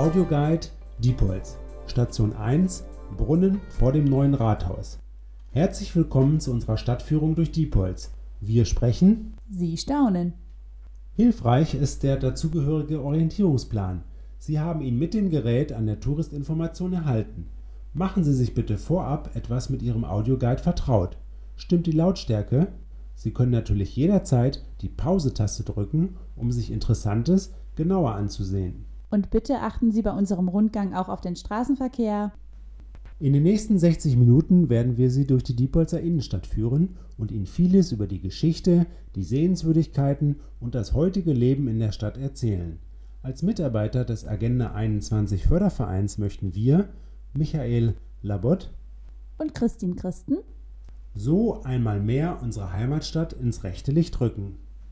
Audioguide Diepholz, Station 1, Brunnen vor dem neuen Rathaus. Herzlich willkommen zu unserer Stadtführung durch Diepholz. Wir sprechen, Sie staunen. Hilfreich ist der dazugehörige Orientierungsplan. Sie haben ihn mit dem Gerät an der Touristinformation erhalten. Machen Sie sich bitte vorab etwas mit Ihrem Audioguide vertraut. Stimmt die Lautstärke? Sie können natürlich jederzeit die Pause-Taste drücken, um sich Interessantes genauer anzusehen. Und bitte achten Sie bei unserem Rundgang auch auf den Straßenverkehr. In den nächsten 60 Minuten werden wir Sie durch die Diepholzer Innenstadt führen und Ihnen vieles über die Geschichte, die Sehenswürdigkeiten und das heutige Leben in der Stadt erzählen. Als Mitarbeiter des Agenda 21 Fördervereins möchten wir, Michael Labott und Christine Christen, so einmal mehr unsere Heimatstadt ins rechte Licht rücken.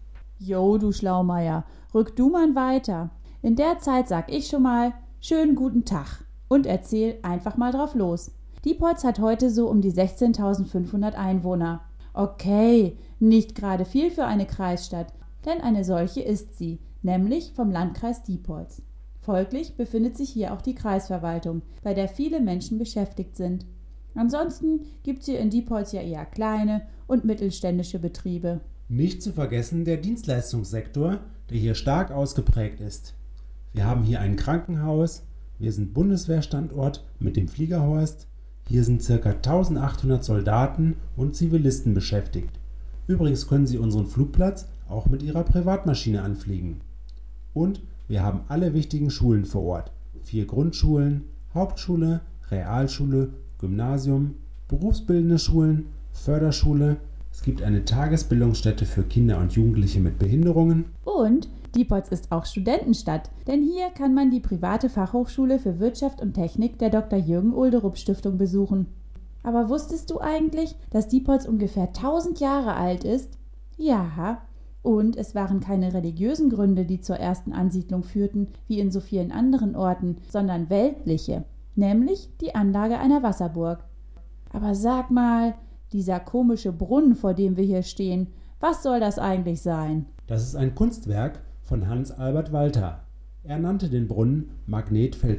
Jo, du Schlaumeier, rück du mal weiter. In der Zeit sag ich schon mal, schönen guten Tag und erzähl einfach mal drauf los. Diepholz hat heute so um die 16.500 Einwohner. Okay, nicht gerade viel für eine Kreisstadt, denn eine solche ist sie, nämlich vom Landkreis Diepholz. Folglich befindet sich hier auch die Kreisverwaltung, bei der viele Menschen beschäftigt sind. Ansonsten gibt's hier in Diepholz ja eher kleine und mittelständische Betriebe. Nicht zu vergessen der Dienstleistungssektor, der hier stark ausgeprägt ist. Wir haben hier ein Krankenhaus, wir sind Bundeswehrstandort mit dem Fliegerhorst, hier sind ca. 1800 Soldaten und Zivilisten beschäftigt. Übrigens können Sie unseren Flugplatz auch mit Ihrer Privatmaschine anfliegen. Und wir haben alle wichtigen Schulen vor Ort. 4 Grundschulen, Hauptschule, Realschule, Gymnasium, berufsbildende Schulen, Förderschule. Es gibt eine Tagesbildungsstätte für Kinder und Jugendliche mit Behinderungen. Und Diepholz ist auch Studentenstadt, denn hier kann man die private Fachhochschule für Wirtschaft und Technik der Dr. Jürgen Olderup Stiftung besuchen. Aber wusstest du eigentlich, dass Diepholz ungefähr 1000 Jahre alt ist? Ja, und es waren keine religiösen Gründe, die zur ersten Ansiedlung führten, wie in so vielen anderen Orten, sondern weltliche, nämlich die Anlage einer Wasserburg. Aber sag mal, dieser komische Brunnen, vor dem wir hier stehen, was soll das eigentlich sein? Das ist ein Kunstwerk von Hans Albert Walter. Er nannte den Brunnen Magnetfeld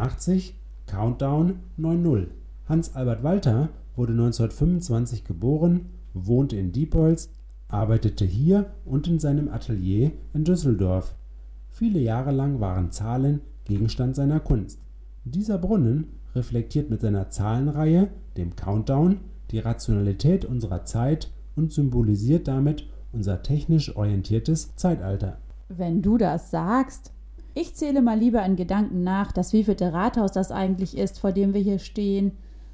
86 Countdown 90. Hans Albert Walter wurde 1925 geboren, wohnte in Diepholz, arbeitete hier und in seinem Atelier in Düsseldorf. Viele Jahre lang waren Zahlen Gegenstand seiner Kunst. Dieser Brunnen reflektiert mit seiner Zahlenreihe, dem Countdown, die Rationalität unserer Zeit und symbolisiert damit unser technisch orientiertes Zeitalter. Wenn du das sagst. Ich zähle mal lieber in Gedanken nach, das wievielte Rathaus das eigentlich ist, vor dem wir hier stehen.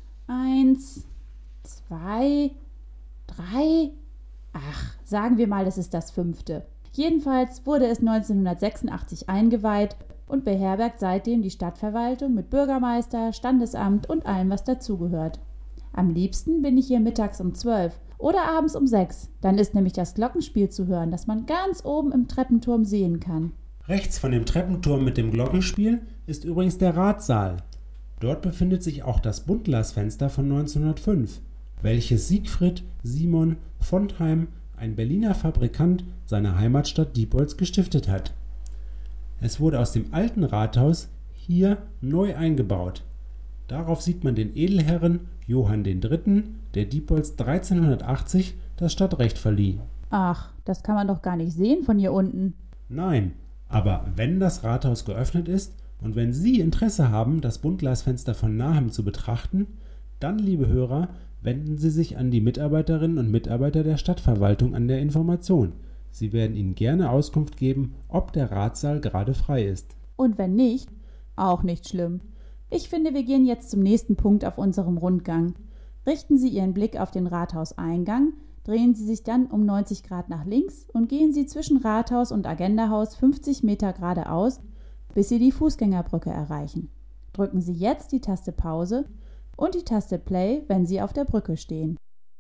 1, 2, 3. Ach, sagen wir mal, es ist das 5. Jedenfalls wurde es 1986 eingeweiht und beherbergt seitdem die Stadtverwaltung mit Bürgermeister, Standesamt und allem, was dazugehört. Am liebsten bin ich hier mittags um 12 oder abends um 6. Dann ist nämlich das Glockenspiel zu hören, das man ganz oben im Treppenturm sehen kann. Rechts von dem Treppenturm mit dem Glockenspiel ist übrigens der Ratssaal. Dort befindet sich auch das Buntglasfenster von 1905, welches Siegfried Simon Fontheim, ein Berliner Fabrikant, seiner Heimatstadt Diepholz gestiftet hat. Es wurde aus dem alten Rathaus hier neu eingebaut. Darauf sieht man den Edelherren Johann III., der Diepholz 1380 das Stadtrecht verlieh. Ach, das kann man doch gar nicht sehen von hier unten. Nein, aber wenn das Rathaus geöffnet ist und wenn Sie Interesse haben, das Buntglasfenster von nahem zu betrachten, dann, liebe Hörer, wenden Sie sich an die Mitarbeiterinnen und Mitarbeiter der Stadtverwaltung an der Information. Sie werden Ihnen gerne Auskunft geben, ob der Ratssaal gerade frei ist. Und wenn nicht, auch nicht schlimm. Ich finde, wir gehen jetzt zum nächsten Punkt auf unserem Rundgang. Richten Sie Ihren Blick auf den Rathauseingang, drehen Sie sich dann um 90 Grad nach links und gehen Sie zwischen Rathaus und Agendahaus 50 Meter geradeaus, bis Sie die Fußgängerbrücke erreichen. Drücken Sie jetzt die Taste Pause und die Taste Play, wenn Sie auf der Brücke stehen.